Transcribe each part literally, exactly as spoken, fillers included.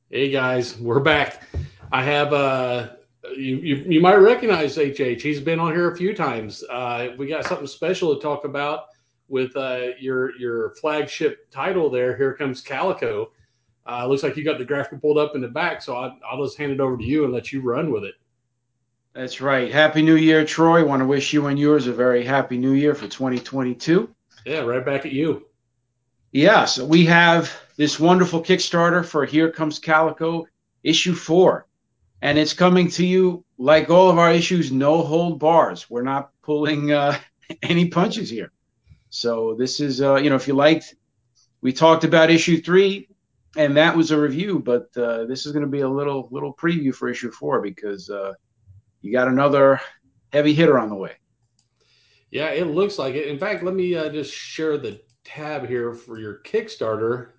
Hey guys, we're back. I have uh you you, you might recognize H H. He's been on here a few times. Uh, we got something special to talk about with uh, your your flagship title there. Here comes Calico. Uh, looks like you got the graphic pulled up in the back, so I, I'll just hand it over to you and let you run with it. That's right. Happy New Year, Troy. Want to wish you and yours a very happy New Year for twenty twenty-two. Yeah, right back at you. Yeah, so we have this wonderful Kickstarter for Here Comes Calico issue four. And it's coming to you like all of our issues, no hold bars. We're not pulling uh, any punches here. So this is, uh, you know, if you liked, we talked about issue three, and that was a review, but uh, this is going to be a little little preview for issue four because uh, you got another heavy hitter on the way. Yeah, it looks like it. In fact, let me uh, just share the tab here for your Kickstarter,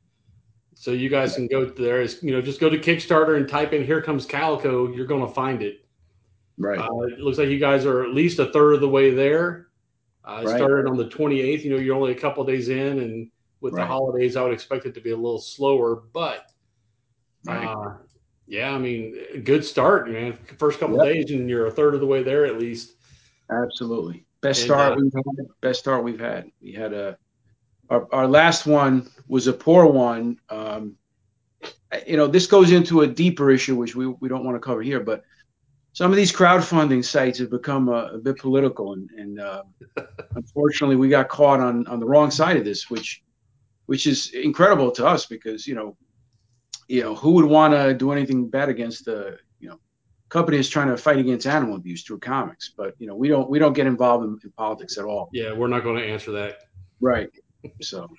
so you guys can go there. Is you know just go to Kickstarter and type in "Here Comes Calico." You're going to find it. Right, Uh, it looks like you guys are at least a third of the way there. Uh, it right, started on the twenty-eighth. You know, you're only a couple of days in, and with the right, holidays, I would expect it to be a little slower. But right. uh, yeah, I mean, good start, man. First couple of Yep, days, and you're a third of the way there at least. absolutely. Best And start uh, we've had. Best start we've had. We had a our, our last one was a poor one. Um, you know, this goes into a deeper issue, which we, we don't want to cover here, but some of these crowdfunding sites have become a, a bit political, and, and uh, unfortunately, we got caught on on the wrong side of this, which which is incredible to us because you know you know who would want to do anything bad against the you know company is trying to fight against animal abuse through comics, but you know we don't we don't get involved in, in politics at all. yeah, we're not going to answer that. Right. So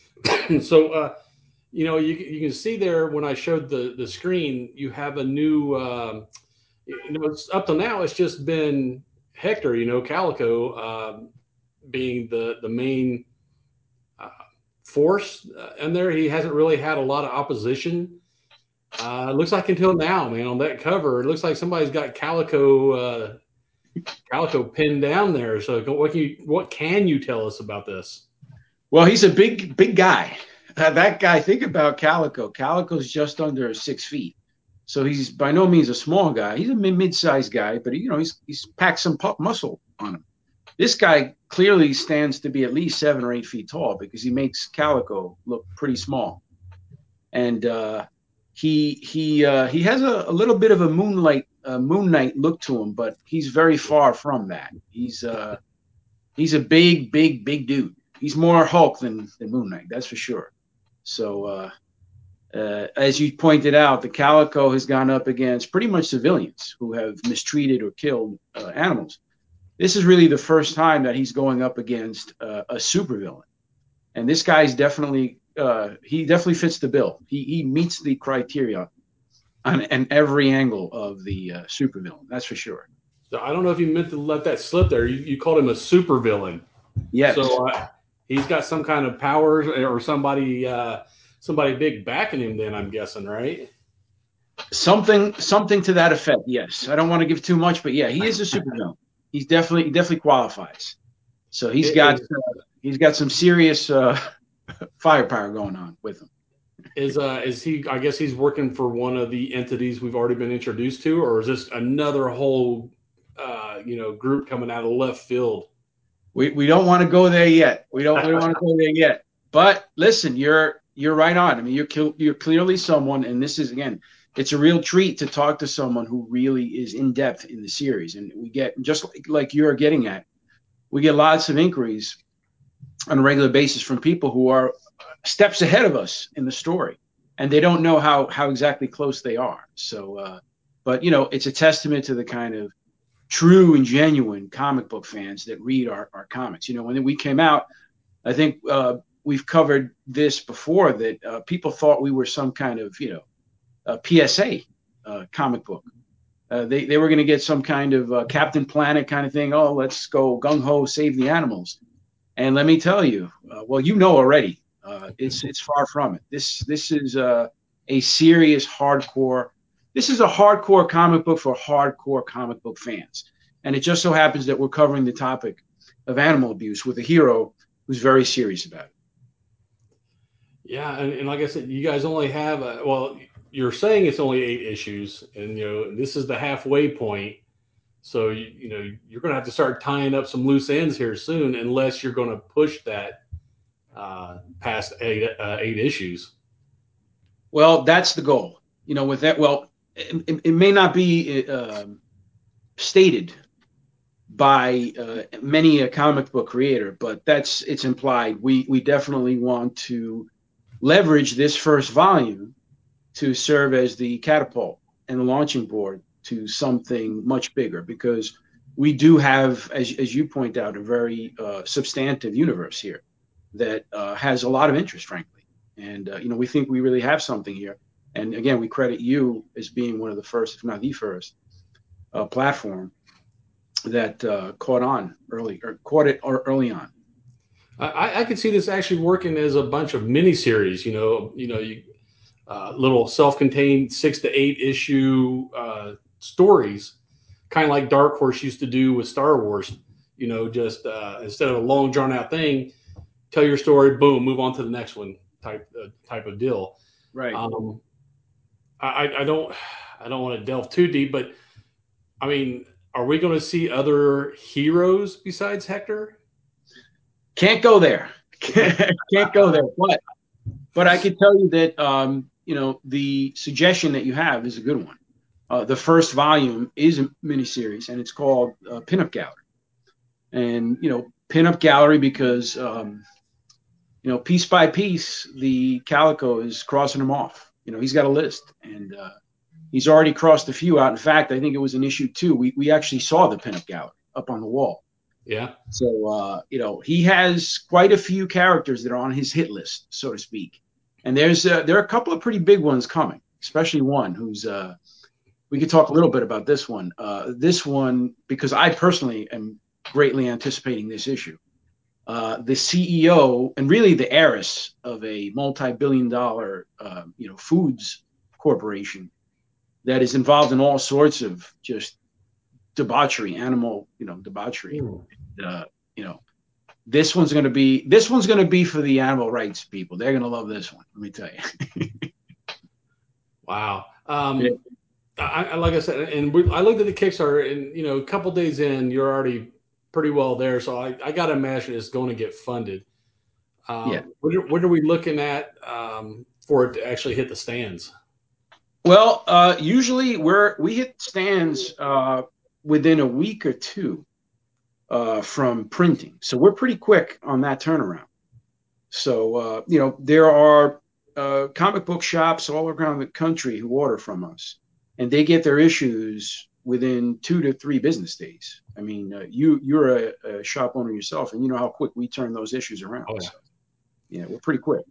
So uh, you know, you you can see there when I showed the the screen, you have a new. Um, you know, it's up to now. It's just been Hector. You know, Calico um, being the the main uh, force uh, in there. He hasn't really had a lot of opposition. Uh, it looks like until now, man, on that cover, it looks like somebody's got Calico uh, Calico pinned down there. So what can you what can you tell us about this? well, he's a big big guy. Uh, that guy, think about Calico. Calico's just under six feet. So he's by no means a small guy. He's a mid-sized guy, but you know he's he's packed some pu- muscle on him. This guy clearly stands to be at least seven or eight feet tall because he makes Calico look pretty small. And uh, he he uh, he has a, a little bit of a moonlight uh, Moon Knight look to him, but he's very far from that. He's uh, he's a big big big dude. He's more Hulk than than Moon Knight, that's for sure. So uh, uh, as you pointed out, the Calico has gone up against pretty much civilians who have mistreated or killed uh, animals. This is really the first time that he's going up against uh, a supervillain, and this guy's definitely uh, he definitely fits the bill. He he meets the criteria on, on every angle of the uh, supervillain. That's for sure. So I don't know if you meant to let that slip there. You, you called him a super villain. Yes, So uh, he's got some kind of powers or somebody uh, somebody big backing him. Then I'm guessing, right? something something to that effect. Yes, I don't want to give too much, but yeah, he is a supervillain. He's definitely he definitely qualifies. So he's got Is uh, he's got some serious uh, firepower going on with him. is uh is he? I guess he's working for one of the entities we've already been introduced to, or is this another whole uh, you know group coming out of left field? We we don't want to go there yet. We don't we don't want to go there yet. But listen, you're you're right on. I mean, you're you're clearly someone, and this is again, it's a real treat to talk to someone who really is in depth in the series. And we get just like, like you're getting at, we get lots of inquiries on a regular basis from people who are steps ahead of us in the story, and they don't know how how exactly close they are. So, uh, but you know, it's a testament to the kind of true and genuine comic book fans that read our, our comics. You know, when we came out, I think uh, we've covered this before that uh, people thought we were some kind of, you know, a P S A uh, comic book. Uh, they, they were going to get some kind of uh, Captain Planet kind of thing. Oh, let's go gung ho, save the animals. And let me tell you, uh, well, you know already, uh, it's it's far from it. This this is uh, a serious hardcore. This is a hardcore comic book for hardcore comic book fans, and it just so happens that we're covering the topic of animal abuse with a hero who's very serious about it. Yeah, and, and like I said, you guys only have a, well. you're saying it's only eight issues, and you know this is the halfway point. So you, you know you're going to have to start tying up some loose ends here soon, unless you're going to push that uh, past eight uh, eight issues. Well, that's the goal. You know, with that, well, it, it may not be uh, stated by uh, many a comic book creator, but that's it's implied. We we definitely want to leverage this first volume to serve as the catapult and the launching board to something much bigger, because we do have, as, as you point out, a very uh, substantive universe here that uh, has a lot of interest, frankly. And, uh, you know, we think we really have something here. And again, we credit you as being one of the first, if not the first, uh, platform that uh, caught on early or caught it or early on. I, I could see this actually working as a bunch of miniseries. You know, you know, you uh, little self-contained six to eight issue uh, stories, kind of like Dark Horse used to do with Star Wars. You know, just uh, instead of a long drawn out thing, tell your story, boom, move on to the next one type uh, type of deal. Right. Um, I, I don't I don't want to delve too deep, but I mean, are we going to see other heroes besides Hector? Can't go there. Can't go there. But but I can tell you that um, you know, the suggestion that you have is a good one. Uh, the first volume is a miniseries, and it's called uh, Pinup Gallery. And you know, Pinup Gallery because um, you know, piece by piece, the Calico is crossing them off. You know, he's got a list, and uh, he's already crossed a few out. In fact, I think it was in issue two. We we actually saw the Pinup Gallery up on the wall. Yeah. So uh, you know, he has quite a few characters that are on his hit list, so to speak. And there's uh, there are a couple of pretty big ones coming, especially one who's uh, we could talk a little bit about this one. Uh, this one, because I personally am greatly anticipating this issue. Uh, the C E O and really the heiress of a multi-billion-dollar, uh, you know, foods corporation that is involved in all sorts of just debauchery, animal, you know, debauchery. Uh, you know, this one's going to be this one's going to be for the animal rights people. They're going to love this one. Let me tell you. Wow. Um, Yeah. I, I like I said, and we, I looked at the Kickstarter, and you know, a couple days in, you're already pretty well there. So I, I got to imagine it's going to get funded. Yeah. Um, what, what are we looking at um, for it to actually hit the stands? Well, uh, usually we're we hit stands uh, within a week or two uh, from printing, so we're pretty quick on that turnaround. So uh, you know, there are uh, comic book shops all around the country who order from us, and they get their issues within two to three business days. I mean, uh, you you're a, a shop owner yourself, and you know how quick we turn those issues around. Oh, yeah. So, yeah, we're pretty quick.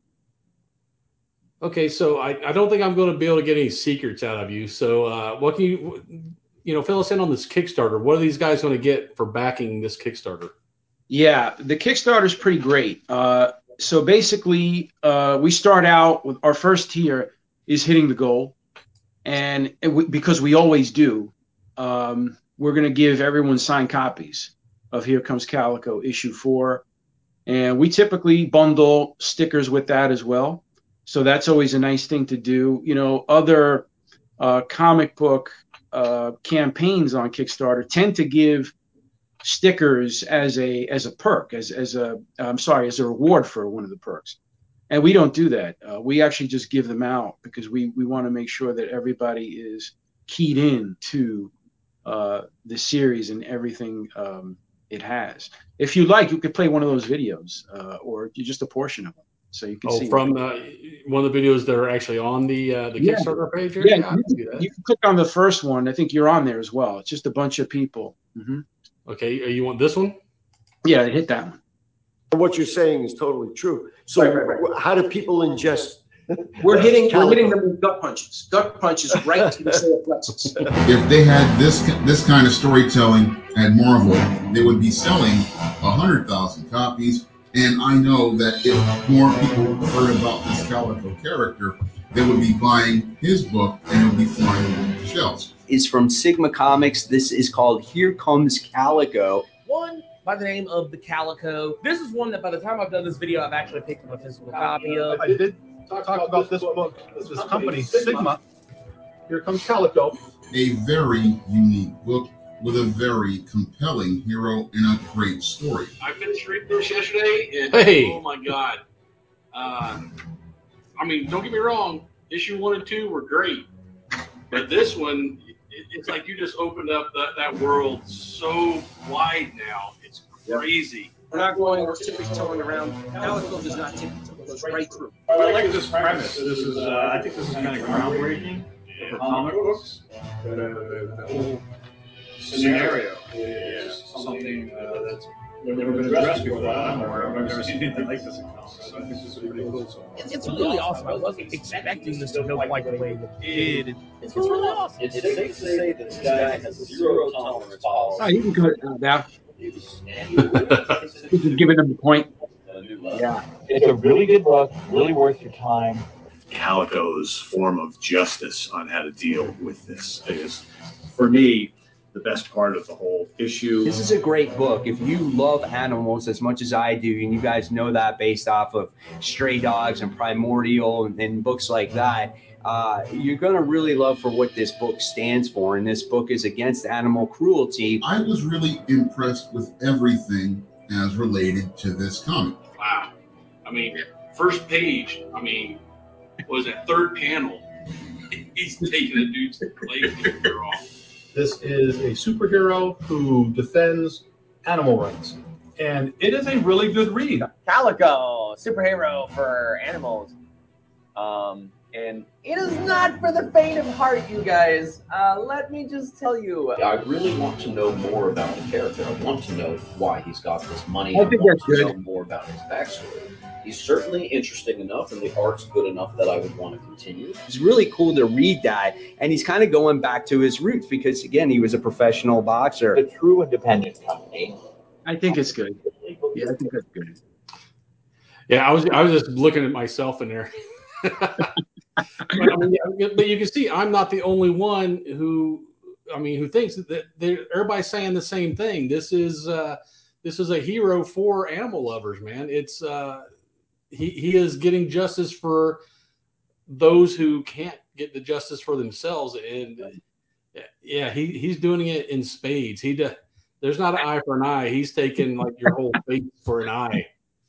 Okay, so I, I don't think I'm going to be able to get any secrets out of you. So uh, what can you, you know, fill us in on this Kickstarter? What are these guys going to get for backing this Kickstarter? Yeah, the Kickstarter is pretty great. Uh, so basically, uh, we start out with our first tier is hitting the goal, and it, we, because we always do, um, we're going to give everyone signed copies of Here Comes Calico issue four, and we typically bundle stickers with that as well. So that's always a nice thing to do. You know, other uh, comic book uh, campaigns on Kickstarter tend to give stickers as a as a perk, as as a I'm sorry, as a reward for one of the perks. And we don't do that. Uh, we actually just give them out because we we want to make sure that everybody is keyed in to uh, the series and everything um, it has. If you like, you could play one of those videos uh, or just a portion of them, so you can Oh, see what. from uh, one of the videos that are actually on the uh, the Yeah, Kickstarter page here? yeah. Yeah, I You can can, do that. you can click on the first one. I think you're on there as well. It's just a bunch of people. Mm-hmm. Okay, uh, you want this one? Yeah, hit that one. What you're saying is totally true. So Right, right, right. how do people ingest? We're hitting, Calico? we're hitting them with gut punches, gut punches right to the solar plexus. If they had this this kind of storytelling at Marvel, they would be selling a hundred thousand copies. And I know that if more people heard about this Calico character, they would be buying his book and it would be flying off the shelves. Is from Sigma Comics. This is called Here Comes Calico. One by the name of the Calico. This is one that by the time I've done this video, I've actually picked up a physical copy of. Did, talked about this book, this company, Sigma. Here Comes Calico. A very unique book with a very compelling hero and a great story. I finished reading this yesterday, and hey. Oh my god! Uh, I mean, don't get me wrong. Issue one and two were great, but this one, it, it's like you just opened up that, that world so wide now. It's crazy. We're not going or tiptoeing around. Calico does not tiptoe. It goes right through. I like this premise. This is, uh, I think this is kind of groundbreaking for comic books. The, the, the whole scenario is something uh, that's never been addressed before that I'm aware of. I've never seen anything like this in comics, so I think this is pretty cool. So. It's, it's really awesome. I wasn't expecting this to go quite the way it did. It's, it's really awesome. It's safe to say that this guy has zero tolerance policy. Oh, you can cut it out now. This is giving them the point. Yeah, it's a really good book, really worth your time. Calico's form of justice on how to deal with this is, for me, the best part of the whole issue. This is a great book. If you love animals as much as I do, and you guys know that based off of Stray Dogs and Primordial and, and books like that, uh, you're going to really love for what this book stands for. And this book is against animal cruelty. I was really impressed with everything as related to this comic. Wow. I mean, first page, I mean, was that third panel? He's taking a dude's leg off. This is a superhero who defends animal rights. And it is a really good read. Calico, superhero for animals. Um, and it is not for the faint of heart, you guys. Uh, let me just tell you. I really want to know more about the character. I want to know why he's got this money. I I, think want that's to good. know more about his backstory. He's certainly interesting enough, and the art's good enough that I would want to continue. It's really cool to read that. And he's kind of going back to his roots because, again, he was a professional boxer. A true independent company. I think it's good. Yeah, I think that's good. Yeah, I was I was just looking at myself in there. but, I mean, but you can see I'm not the only one who, I mean, who thinks that everybody's saying the same thing. This is uh, this is a hero for animal lovers, man. It's uh, he he is getting justice for those who can't get the justice for themselves, and yeah, he he's doing it in spades. He does. There's not an eye for an eye. He's taking like your whole face for an eye.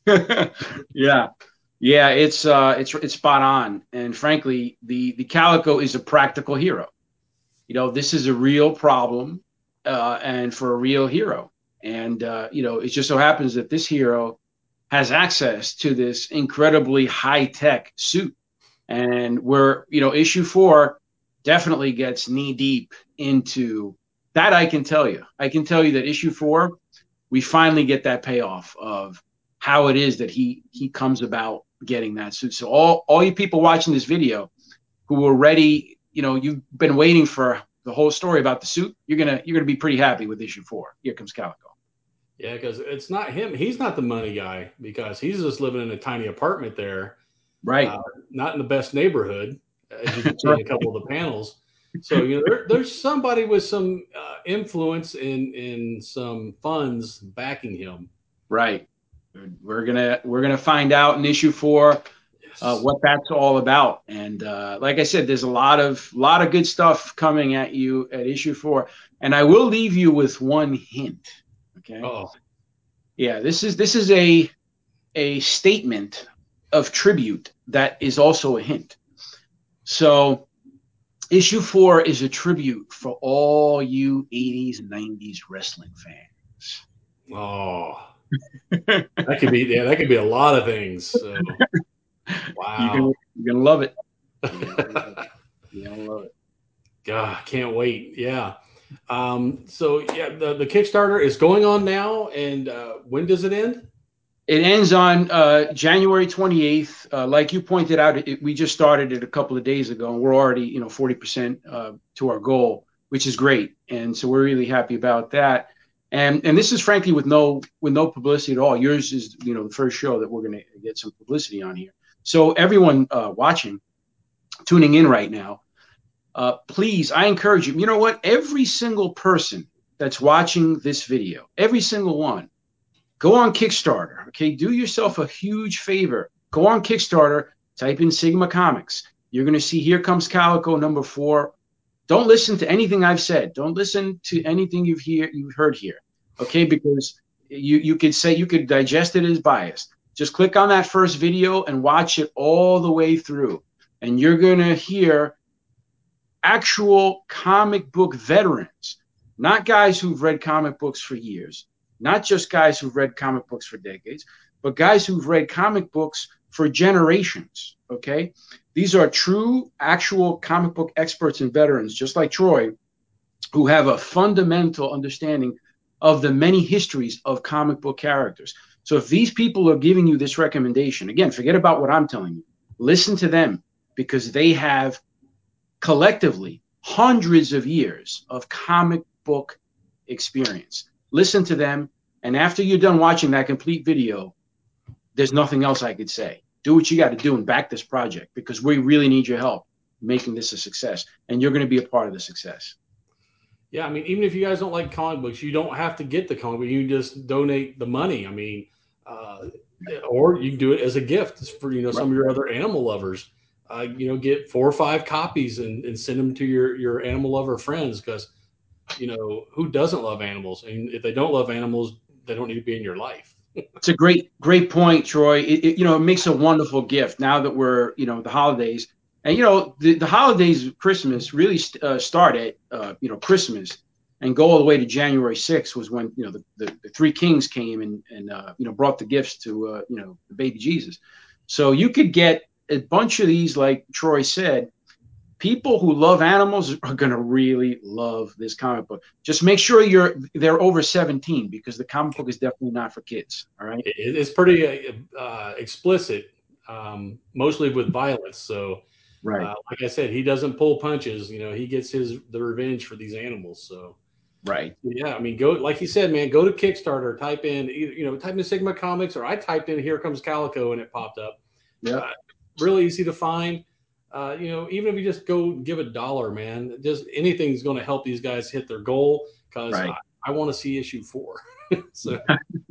yeah, yeah, it's uh, it's it's spot on. And frankly, the the Calico is a practical hero. You know, this is a real problem, uh, and for a real hero. And uh, you know, it just so happens that this hero has access to this incredibly high tech suit, and where you know, issue four definitely gets knee deep into that. I can tell you, I can tell you that issue four, we finally get that payoff of how it is that he he comes about getting that suit. So all all you people watching this video who are ready, you know, you've been waiting for the whole story about the suit, you're gonna you're gonna be pretty happy with issue four. Here comes Calico. Yeah, because it's not him. He's not the money guy because he's just living in a tiny apartment there, right? Uh, not in the best neighborhood, as you can see in a couple of the panels. So you know, there, there's somebody with some uh, influence in in some funds backing him. Right. We're gonna we're gonna find out in issue four uh, what that's all about. And uh, like I said, there's a lot of lot of good stuff coming at you at issue four. And I will leave you with one hint. Okay. Oh. Yeah. This is this is a a statement of tribute that is also a hint. So issue four is a tribute for all you eighties and nineties wrestling fans. Oh. that could be yeah, that could be a lot of things. So. Wow, you're gonna, you're gonna love it. You're gonna, you're gonna love it. God, can't wait. Yeah. Um, so yeah, the, the Kickstarter is going on now, and uh, when does it end? It ends on uh, January twenty-eighth. Uh, like you pointed out, it, we just started it a couple of days ago, and we're already, you know, forty percent uh, to our goal, which is great. And so we're really happy about that. And and this is frankly with no with no publicity at all. Yours is, you know, the first show that we're going to get some publicity on here. So everyone uh, watching, tuning in right now, uh, please, I encourage you. You know what? Every single person that's watching this video, every single one, go on Kickstarter. Okay, do yourself a huge favor. Go on Kickstarter, type in Sigma Comics. You're going to see Here Comes Calico number four. Don't listen to anything I've said. Don't listen to anything you've hear you've heard here, okay? Because you you could say you could digest it as biased. Just click on that first video and watch it all the way through, and you're going to hear actual comic book veterans, not guys who've read comic books for years, not just guys who've read comic books for decades, but guys who've read comic books for generations, okay? These are true, actual comic book experts and veterans, just like Troy, who have a fundamental understanding of the many histories of comic book characters. So if these people are giving you this recommendation, again, forget about what I'm telling you. Listen to them, because they have collectively hundreds of years of comic book experience. Listen to them, and after you're done watching that complete video, there's nothing else I could say. Do what you got to do and back this project, because we really need your help making this a success, and you're going to be a part of the success. Yeah, I mean, even if you guys don't like comic books, you don't have to get the comic book. You can just donate the money. I mean, uh, or you can do it as a gift for, you know, some of your other animal lovers. Uh, you know, get four or five copies and, and send them to your, your animal lover friends, because, you know, who doesn't love animals? And if they don't love animals, they don't need to be in your life. It's a great, great point, Troy. It, it, you know, it makes a wonderful gift now that we're, you know, the holidays. And, you know, the, the holidays of Christmas really st- uh, start at, uh, you know, Christmas and go all the way to January sixth was when, you know, the, the, the three kings came and, and uh, you know, brought the gifts to, uh, you know, the baby Jesus. So you could get a bunch of these, like Troy said. People who love animals are going to really love this comic book. Just make sure you're they're over seventeen, because the comic book is definitely not for kids. All right. It, it's pretty uh, explicit, um, mostly with violence. So, right. Uh, like I said, he doesn't pull punches. You know, he gets his the revenge for these animals. So, right. Yeah, I mean, go like you said, man. Go to Kickstarter, type in either, you know, type in Sigma Comics, or I typed in Here Comes Calico and it popped up. Yeah. Uh, really easy to find. Uh, you know, even if you just go give a dollar, man, just anything's going to help these guys hit their goal, because right. I, I want to see issue four. So,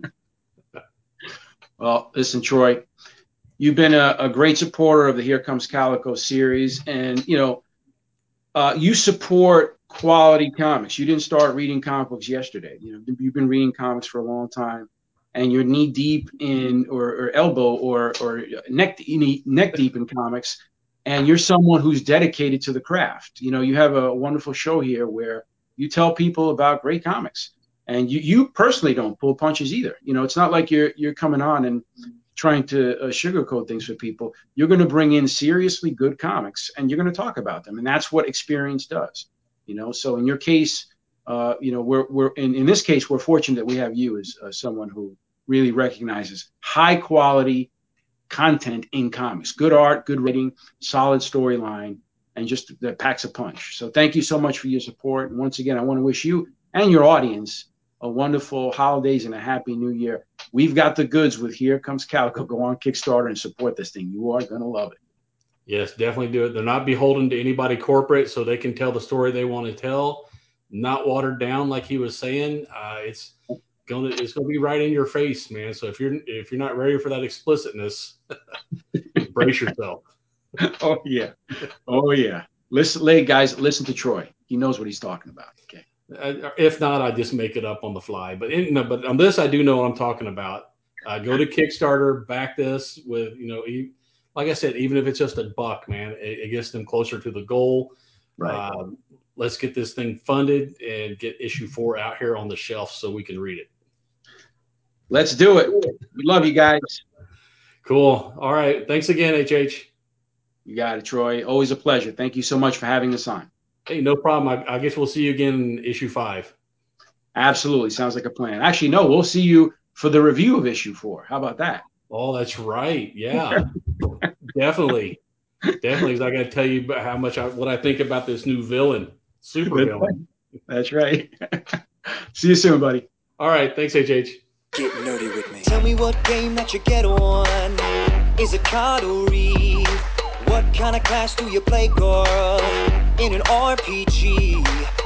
well, listen, Troy, you've been a, a great supporter of the Here Comes Calico series, and you know, uh, you support quality comics. You didn't start reading comic books yesterday. You know, you've been reading comics for a long time, and you're knee deep in, or, or elbow, or or neck neck deep in comics. And you're someone who's dedicated to the craft. You know, you have a wonderful show here where you tell people about great comics, and you, you personally don't pull punches either. You know, it's not like you're you're coming on and trying to uh, sugarcoat things for people. You're going to bring in seriously good comics, and you're going to talk about them, and that's what experience does. You know, so in your case, uh, you know, we're we're in, in this case, we're fortunate that we have you as uh, someone who really recognizes high quality content in comics, good art, good writing, solid storyline, and just that packs a punch. So thank you so much for your support. And once again, I want to wish you and your audience a wonderful holidays and a happy new year. We've got the goods with Here Comes Calico. Go on Kickstarter and support this thing. You are going to love it. Yes, definitely do it. They're not beholden to anybody corporate, so they can tell the story they want to tell, not watered down like he was saying. Uh, it's Gonna, it's gonna be right in your face, man. So if you're if you're not ready for that explicitness, brace yourself. Oh yeah, oh yeah. Listen, lay guys, listen to Troy. He knows what he's talking about. Okay. Uh, if not, I just make it up on the fly. But in, no, but on this, I do know what I'm talking about. Uh, go to Kickstarter, back this with, you know, e- like I said, even if it's just a buck, man, it, it gets them closer to the goal. Right. Um, let's get this thing funded and get issue four out here on the shelf so we can read it. Let's do it. We love you guys. Cool. All right. Thanks again, H H. You got it, Troy. Always a pleasure. Thank you so much for having us on. Hey, no problem. I, I guess we'll see you again in issue five. Absolutely. Sounds like a plan. Actually, no, we'll see you for the review of issue four. How about that? Oh, that's right. Yeah, definitely. Definitely. Because I got to tell you about how much I, what I think about this new villain, super That's villain. Right. That's right. See you soon, buddy. All right. Thanks, H H. Get nerdy with me. Tell me what game that you get on. Is it card or read? What kind of class do you play, girl? In an R P G.